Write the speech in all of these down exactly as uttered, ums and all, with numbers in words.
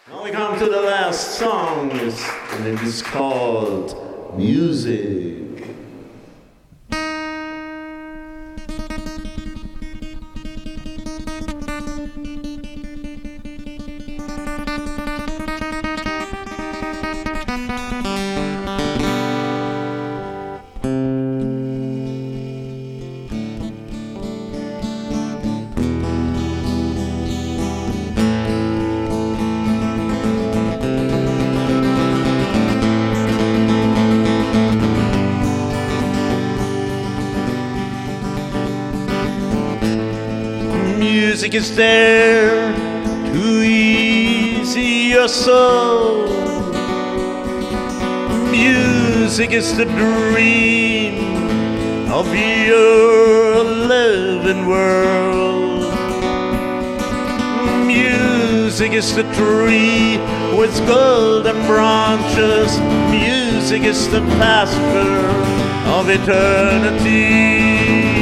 Now we come to the last song, and it is called Music. Music is there to ease your soul. Music is the dream of your living world. Music is the tree with golden branches. Music is the pasture of eternity.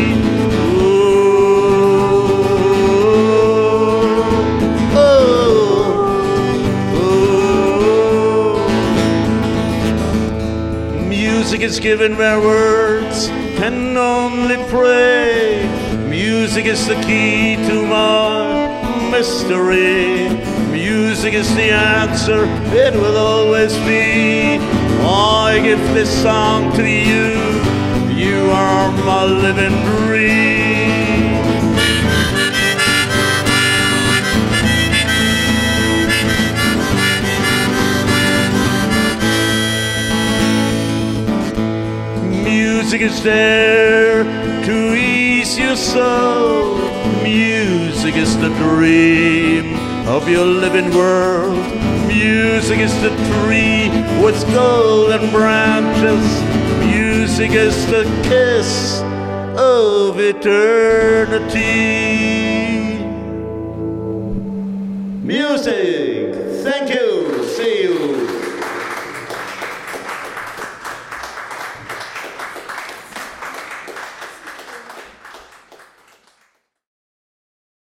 Music is given where words can only pray. Music is the key to my mystery. Music is the answer, it will always be. I give this song to you, you are my living dream. Music is there to ease your soul. Music is the dream of your living world. Music is the tree with golden branches. Music is the kiss of eternity. Music, thank you, see you.